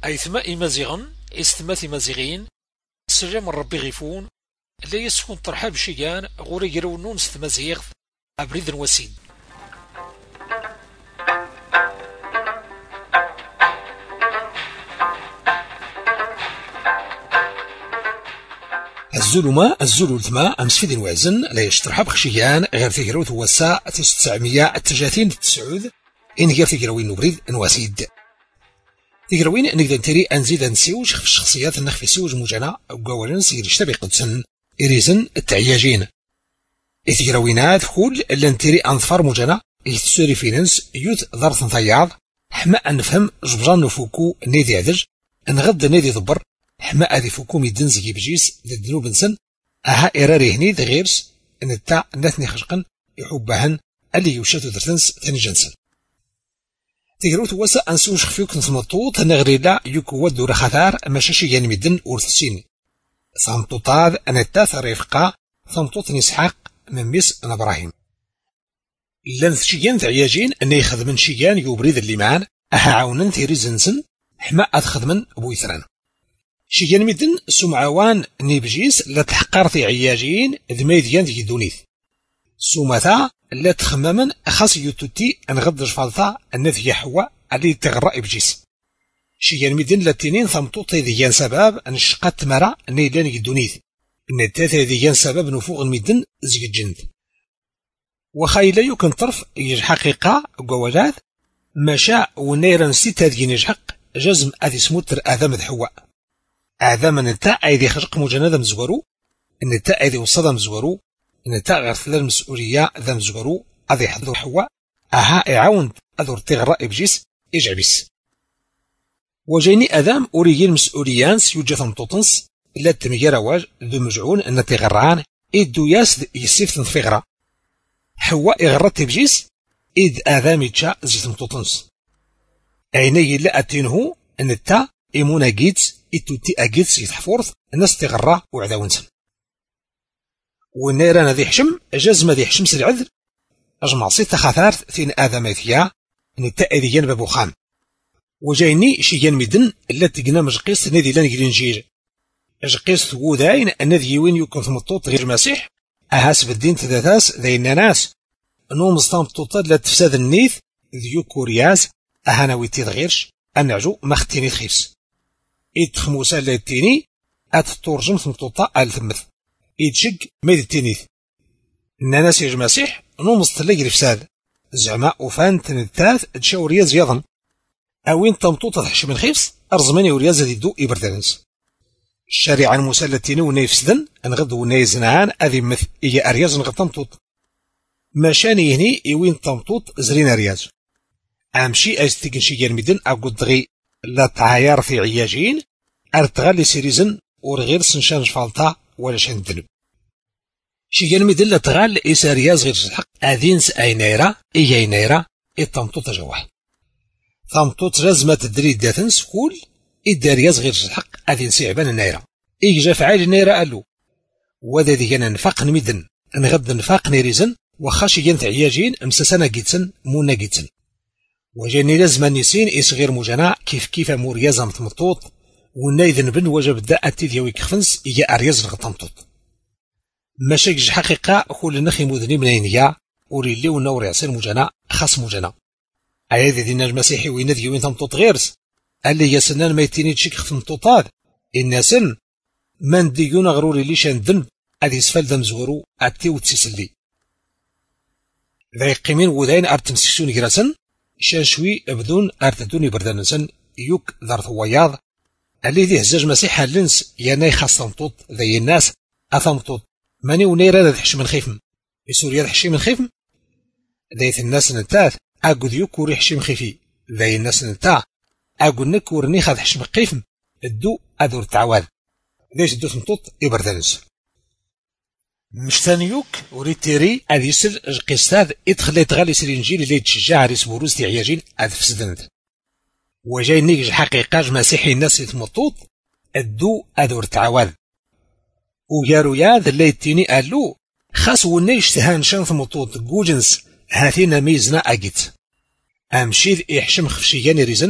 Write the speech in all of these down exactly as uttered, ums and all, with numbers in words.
أيثما إمازيغن استمات إمازيغين سلام ربي غيفون لا يسكن ترحاب شيان غوري يرونون ستمازيغ أبريد وسيد. الزلمة الزلو الثما أمس في دين وعزن لا يشترحب خشيان غير تجروت وسا تسعمية التجاثين تسعود إن غير تجروين نبريد نواسيد تجروين نقدر نتري أنزيد نسيوج في الشخصيات النخفي سيوج موجنا وقوالن سير يشتبه قدسن إريزن التعياجين تجروينات كل لنتري أنظفار موجنا يتسوري فيننس يوت ضرط نطياض حما أنفهم جبران نفوكو نيدي عدج نغد نيدي ضبر حما أدي فوكو ميدن زي بجيس للذنوب نسن أها إراري هني دغيرس أن التاع نثني خشقن يحبهن اللي يوشاتو درتنس ثاني جنسن تجروت وسا أنسوش خفيوك نثمطوط نغري لا يوكو ودو رخثار مشاشي يعني ميدن ورثسين ثمطوطاد أن التاث رفقا ثمطوط نسحاق من ميس أنا إبراهيم لنث شيان تعياجين أن يخدمن شيان يوبريد الليمان أها عاونن تيري زنسن حما أتخدمن بويثران شيان ميدن سمعوان نيبجيس لا تحقرتي عياجين ذميديان دي دونيث سومتا لا تخممن خاص يوتوتي ان غدج فالطا النذ يحوى اللي تغرى بجيس شيان ميدن لاتينين ثمطوطي ديان سباب ان شقات مرا نيدان يدونيث ان التاتا ديان سباب نفوق الميدن زي الجند وخايلا يمكن طرف يج حقيقة قوالات مشاء ونيران ستة ديان يجحق جزم اذي سموتر اذام ذحواء أعظم أن التاء أيدي خرق مجندا مزورو أن التاء أيدي وصدا مزورو أن التاء غير ثلاث المسؤولية ذا مزورو أذي حضر حواء أها إعاون أذر تغرى إبجيس إجعبيس وجيني أذام أوريجي المسؤوليان سيوجة ثمطوطنس إلا تميجي رواج ذو مجعون أن تغران إدو ياس يسيف تنفغرة حواء إغرت إبجيس إذ أذام يتشا زي ثمطوطنس أيني إلا أتينه أن التاء إيمونا جيتس إتوتي أجيتس يتحفورث الناس تغرى وعداونسن ونيران ذي حشم جزم ذي حشم سالعذر أجمع صيت خثارث ثين آذاميثيا نتأذيان ببوخام وجايني شيان مدن إلا تقنا مجقيس نذي لان جلنجير جقيس ثوذاين النذي وين يكون ثمطوط غير مسيح أهاس بالدين تذاثاس ذين ناس نوم استمطوطات لا تفساد النيث ذيو كورياز أهانا تغيرش أنعجو مختيني خيفس إيد خموسة للتيني أتتورجم ثمطوطة آل ثمث إيد شق ميد التينيث إننا سيج مسيح نومس تلاقي رفساد زعماء وفان تنتاث تشاو رياز يضن أوين تمطوطة تحش من خيفس أرزماني ورياز ديدو إبردانس الشريعة المسلتيني ونيفسدن أنغد ونيزنعان أذي مث إيا أرياز نغد تمطوط ماشاني هني إيوين تمطوط زرين أرياز أمشي أجتقن شيان مدن أقود غي لا تعاير في عياجين أرتغالي سيريزن ورغير سنشان فالطا ولا شان دنب شيان مدن لا تغال إيسا رياز غير الحق أذينس أي نيرا إيا نيرا إطمطوط جواه ثمطوط رزمة تدريد داثنس كل إدا رياز غير الحق أذينس عبان النيرا إيجا فعال النيرا قالو وذا ذي كان نفاق نمدن نغد نفاق نيريزن وخاشي ينت عياجين أمسسنا جيتسن مونا جيتسن وجاني لازم نسين إيس غير مجانا كيف كيف موريازا متمطوط ونايذن بن وجب داءتي ديوي كخفنس إيا أرياز نغطمطوط ماشاكج حقيقة كل نخي مذني منينيا وري اللي ونور يعصير مجانا خاص مجانا أيادي دينا المسيحي وين ديوي تمطوط غيرس اللي يسنان ما يتيني تشيك خفنطوطات الناسن من ديونا غروري ليش ندن أدي سفل ذم زورو أتي وتسيسلي ذا يقيمين وذين أرتمسكسون جراسن شاشوي بدون أرتدوني بردانسن يوك ذرث وياض اللي ذي هزاج مسيح اللنس ياناي خاص تمطوط ذي الناس أثمطوط ماني ونيرا ذا تحشي من خيفم بسوريا تحشي من خيفم ذيث الناس نتاث أقود يوكوري حشي من خيفي ذي الناس نتا أقول نكور خاذ حشي من خيفم الدو أدور تعواد ذيش الدو تمطوط إبردانس مش ثانيوك وريد تيري أذ يسر قصاد إدخل يتغالي سرينجيل اللي تشجع ريس بوروز تعياجين أذ فسدند وجاي نيجج حقيقة مسيحي الناس يتمطوط الدو أدور تعواد ويارو ياذ اللي يتيني قالو خاص ونيش تهان شان ثمطوط جوجنس هاثينا ميزنا أجيت أمشيذ إحشم خفشيان ريزن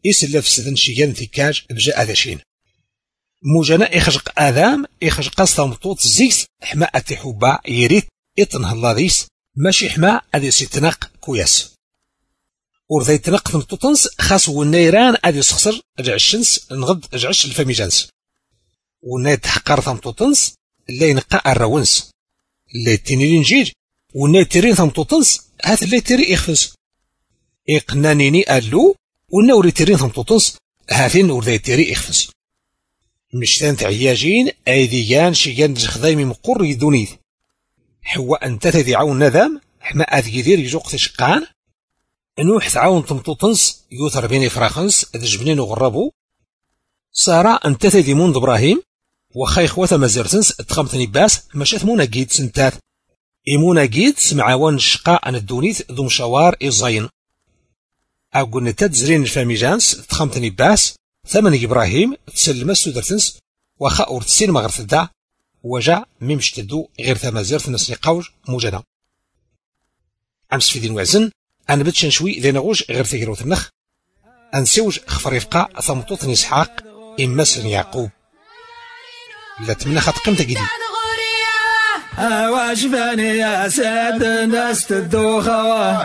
إسلا فسدن شيان ثكاج بجاء ذاشين موجنا إخجق آذام إخجق صمطوط زيس حما أتحوبا يريد إطنه الله ذيس ماشي حما أدي سيتناق كوياس ورذا يتناق ثمطوطنس خاص والنيران أدي سخسر أجع الشنس نغض أجعش الفاميجانس ونا يتحقر ثمطوطنس اللي ينقى الرونس اللي تنيرين جيج ونا يترين ثمطوطنس هات اللي تري إخفز إقنانيني ألو ونا وري ترين ثمطوطنس هاتين ورذا يتري إخفز مشتان تعياجين أيديان شيان جخذايمي مقر يدونيث حوا أنت تذي عون نذام حما أذ يدير يجوق تشقان نوح تعاون تمطوطنس يوثر بيني فراخنس أذ جبنين وغربو سارة أنت تذي موند إبراهيم وخا إخوة مزرتنس تخمتني باس مشات مونا جيد سنتات إيمونا جيد سمعوان شقاء أن الدونيث ذو مشوار إزاين أقول نتاد زرين الفاميجانس تخمتني باس ثمن إبراهيم تسلم السودرتنس وخا أورتسين مغرث دا وجا ميمشتدو غير ثمازيرت نسني قوج موجنا أمس في دين وزن أنا بتشن شوي ذي نغوج غير ثيروت النخ أنسوج خفريفقا ثمطوط إسحاق إما سن يعقوب لا تمنى خط قيمة جديد واش باني يا ساد الناس تدوخوا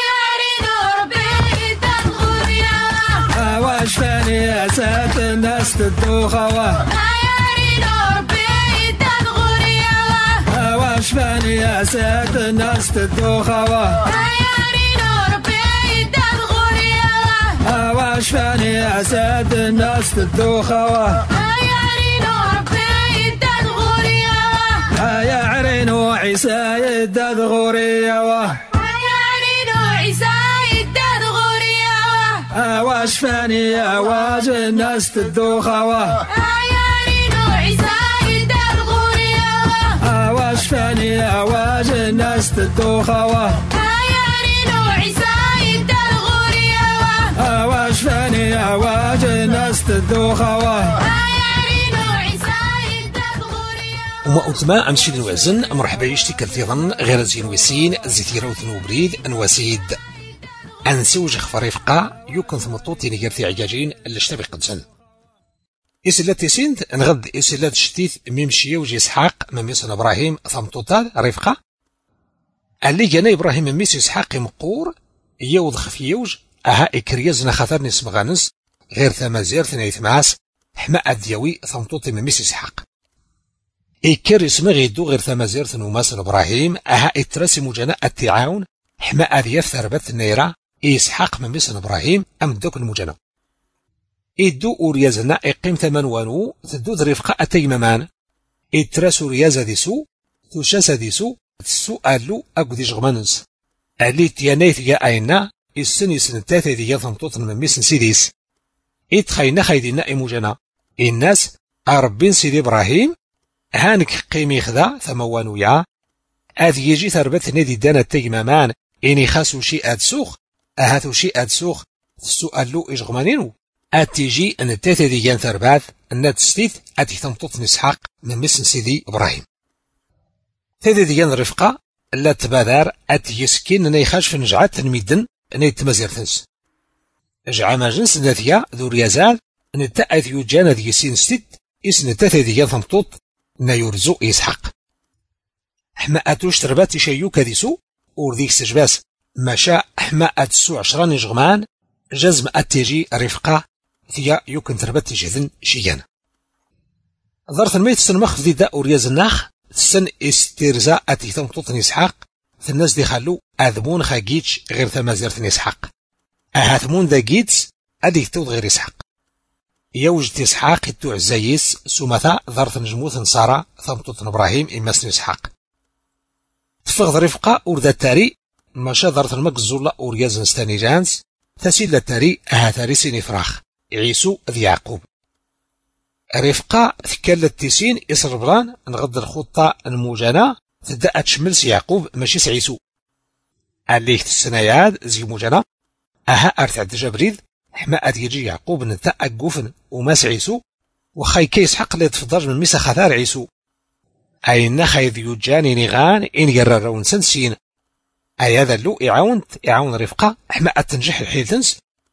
واش باني يا ساد الناس تدوخوا واش باني يا ساد الناس تدوخوا واش باني يا ساد الناس تدوخوا يا عرينو عيسى يداد غوريا يا عرينو عيسى يداد غوريا واش فاني يا واج الناس تدوخوا يا عرينو عيسى يداد غوريا واش فاني يا واج الناس تدوخوا يا عرينو عيسى يداد غوريا واش فاني يا واج الناس تدوخوا وما أتما أمشي الوزن مرحبا يشتي كالثيظن غير زين وسين زيتيرا وثنو بريد أنواسيد أنسوج خفريفقا يمكن ثمطوطي نجرتي عجاجين اللي اشتبه قدسن إسلات تسينت نغد إسلات شتيث ميمشي وجي إسحاق مميسن إبراهيم ثمطوطال رفقا اللي جانا إبراهيم مميس إسحاق مقور يوض خفيوج أها إكريزنا خثرني سمغانس غير ثمازير ثنيث معاس حما أديوي ثمطوطي مميس إسحاق إكر اسمه غيدو غير ثمازير ثنوماسن إبراهيم أها إترسم جناء التعاون حما أذيف ثربت النيرة إسحاق مميسن إبراهيم أم دوك المجنى إدو أوريازنا إقيم ثمن وانو تدود رفقاء تيممان إترسو رياز ديسو ثوشاس ديسو تسؤالو أقدي جغمانس ألي تيانيث يا أينا السن سنتاث ذي يثمطوط مميسن سيديس إتخينا خيدنا إموجنا الناس أربين سيدي إبراهيم هانك قيمي خذا ثموانو يا أذ يجي ثربت ندي دانا تيممان إني خاسو شيء أدسوخ أهاتو شيء أدسوخ تسؤالو إجغمانينو أتيجي أن التاثة ديان ثربات أن تستيث أتي ثمطوط إسحاق من مسن سيدي إبراهيم تاثة ديان رفقة لا تبادر أتي يسكين أن يخاش في نجعات تنميدن أن يتمزير ثنس جعا ما جنس ناثيا ذو ريازال أن التأث يجانا ذي سين ستيت إسن التاثة ديان ثمطوط أن يرزو إسحاق حما أتوش تربات شيو كذيسو ورذيك سجباس ما شاء حما أتسو عشران يجغمان جزم أتيجي رفقة ثيا يمكن تربت جذن شيان ظرف الميت سنمخ ذي دا أورياز الناخ سن استرزاء أتي ثمطوط إسحاق في الناس دي خلو أذمون خاقيتش غير ثمازيرة إسحاق أهاثمون دا جيتس أدي ثوض غير إسحاق يوجد إسحاق يتوع الزايس سومثا ظرف نجموث نصارى ثمطوط إبراهيم إماسن إسحاق تفغض رفقة أوردا التاري ماشا ظرف المكزولة أورياز نستاني جانس تسيل التاري أهاثاري سيني فراخ عيسو ذي يعقوب رفقة ثكال التسين إسر بلان نغض الخطة الموجانة تبدأ تشملس يعقوب ماشي عيسو عليه السناياد زي موجانة أها أرتعد جبريل حما أديجي يعقوب نتا أقوفن وماس عيسو وخاي كيس حق اللي تفضل من ميسا خثار عيسو أين خايذ يجاني نغان إن يررون سنسين أي هذا اللو إعاونت إعاون رفقة حما أتنجح الحيثنس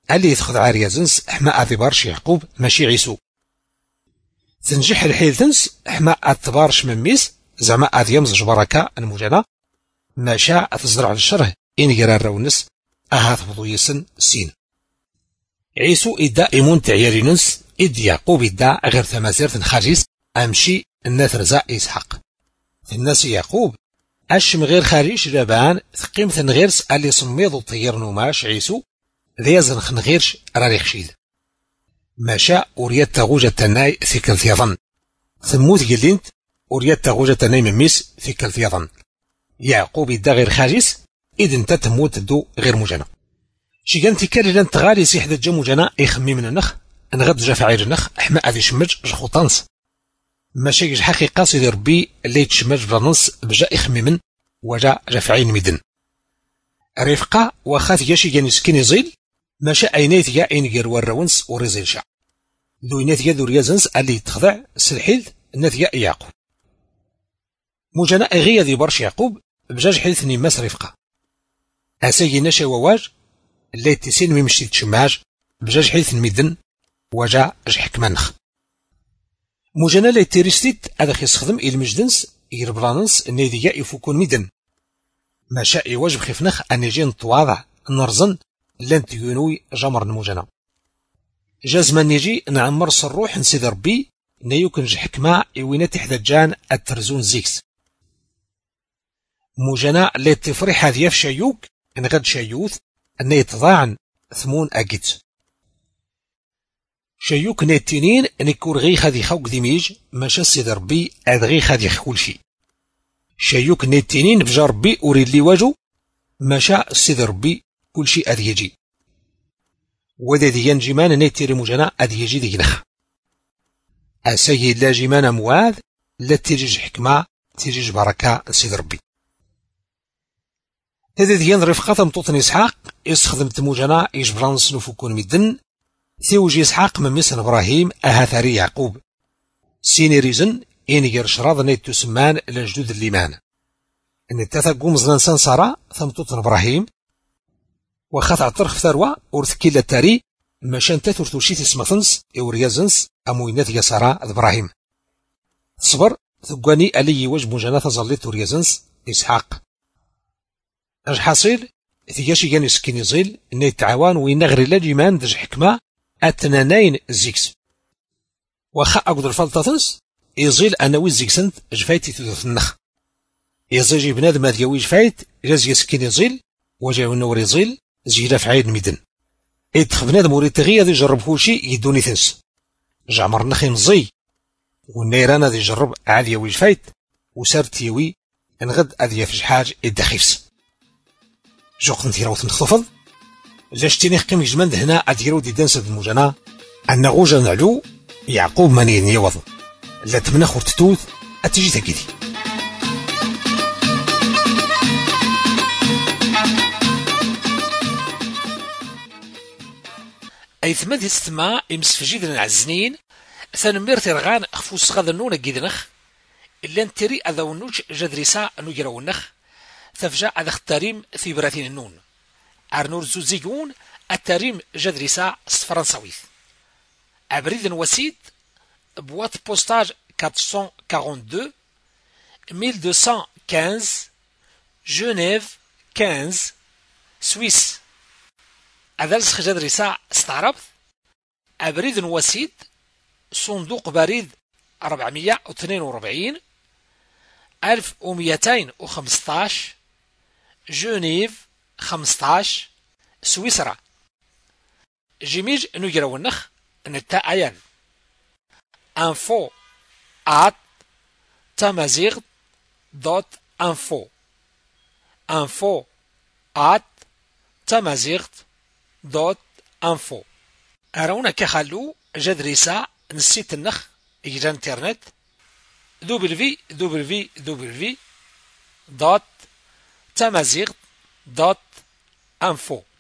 اللي يتخذ عريزنس حما أذي بارش يعقوب ماشي عيسو تنجح الحيثنس حما أتبارش مميس زعما أذي يمزج بركة المجنة ما شاء تزرع الشره إن يرى الرونس أهات بضويسن سين عيسو إدا إيمون تعيارينس إد يعقوب إدا غير ثمازيرت خارجيس أمشي الناثر زا إسحاق الناس يعقوب أشم غير خاريش لابان ثقيمة غيرس اللي صميض طير نوماش عيسو ذيزن خنغيرش راريخ شيد ماشا أوريات تغوجة تناي ثيكل ثيظن ثموت قلنت أوريات تغوجة تناي مميس ثيكل ثيظن يعقوب إدا غير خارجيس إذ انت تموت دو غير مجانا شي كان تيكالي لان تغالي سيح دا جا مجانا يخمي من النخ نغد جا فعير النخ أحما أذي شمج جخو طنس ماشي يج حقيقة سيدي ربي اللي يتشمج بلانس بجا يخمي من وجا جا فعين ميدن رفقة وخاث ياشي كان يسكن يزيل ماشا أينيت يا إنجر والرونس وريزيل شع ذو إنيت يا ذو ريازنس اللي يتخضع سلحيل الناث يا يعقوب مجانا أغيا ذي برش يعقوب بجاج حيث نيماس رفقة أسايي نشا وواج اللي تسين ميمشي تشماج بجاج حيث الميدن وجا اج حكمانخ مجانا لا تيريستيت هذا خيستخدم المجدنس يربلانس النيديا يفوكون ميدن ما شاء يواجب خفنخ أن يجي نتواضع نرزن لن تيونوي جمر المجانا جازما نيجي نعمر الروح نسيد ربي نيوكن ج حكمة يوينا تحت جان الترزون زيكس مجانا لا تفرح هذه في شيوك ان غد شيوث ان يتضاعن ثمون اجيت شيوك نيتينين ان يكون غي خذي خوك ديميج ماشا سيد ربي اد غي خذي كل شيء شيوك نيتينين بجا ربي اريد لي واجو ماشا سيد ربي كل شيء اد يجي ودا ديان جيمان نيتيري مجانا اد يجي ديك نخ اسيد لا جيمان مواذ لا تيجيج حكمة تيجيج بركة سيد ربي هذا ديان رفقة مطوطن إسحاق يستخدم تموجنا يجبران صنوفو كون مدن ثيوجي إسحاق من مثل إبراهيم أهاثاري يعقوب سيني ريزن إن يرشراض نيت تسمان لجدود الليمان إن التاثا قوم زنان سارة ثمطوطن إبراهيم وخاث عطرخ ثروة ورثكيل التاري ماشان تاثر توشيت اسمثنس إوريازنس أموينات يسارة إبراهيم صبر ثقاني ألي وجب مجانا ظليت وريازنس إسحاق اش حاصل ثياشي كان يسكن يزيل ان يتعاون وينغري لاجيمان دج حكمة اتنانين زيكس وخا اقدر فلطاتنس يزيل انا وي زيكسنت جفايتي تدوث النخ يزيجي بنادم هاد يوي جفايت جاز يسكن يزيل وجاو النور يزيل زيلا في عيد ميدن يدخل بنادم وريد تغيا دي يجرب كلشي يدوني ثنس جعمر نخي مزي والنيران هذا يجرب عاد يوي جفايت وسارت يوي انغد اذيا في حاج الدخيفس جوق نثيرو تنخفض لاش تيني قيم جمند هنا اديرو دي دانس المجانا ان غوجا نعلو يعقوب مانين يوض لا تمنخ ورتتوث اتجي تاكيدي اي ثمد استماع امس في جيدنا عزنين ثنمير ترغان خفوس غادا نونا كيدنخ الا نتري اذا ونوج جدريسا انو يراونخ ثفجا هذا التريم في براتين النون ارنور زوزيجون التريم جدريسا فرنساويث ابريد وسيد بوات بوستاج أربعمائة واثنين وأربعين ألف ومئتين وخمسة عشر جنيف خمسة سويس هذا السخ جدريسا استعربت ابريد وسيد صندوق بريد أربعمائة واثنين وأربعين ألف ومئتين وخمسة عشر جنيف خمسة عشر سويسرا جيميج نجرو النخ نتا ايان انفو ات تامازيغ دوت انفو انفو ات تامازيغ دوت انفو اراونا كخلو جدريسا نسيت النخ يجرى انترنت دبليو دبليو دبليو دوت تامازيغ دوت انفو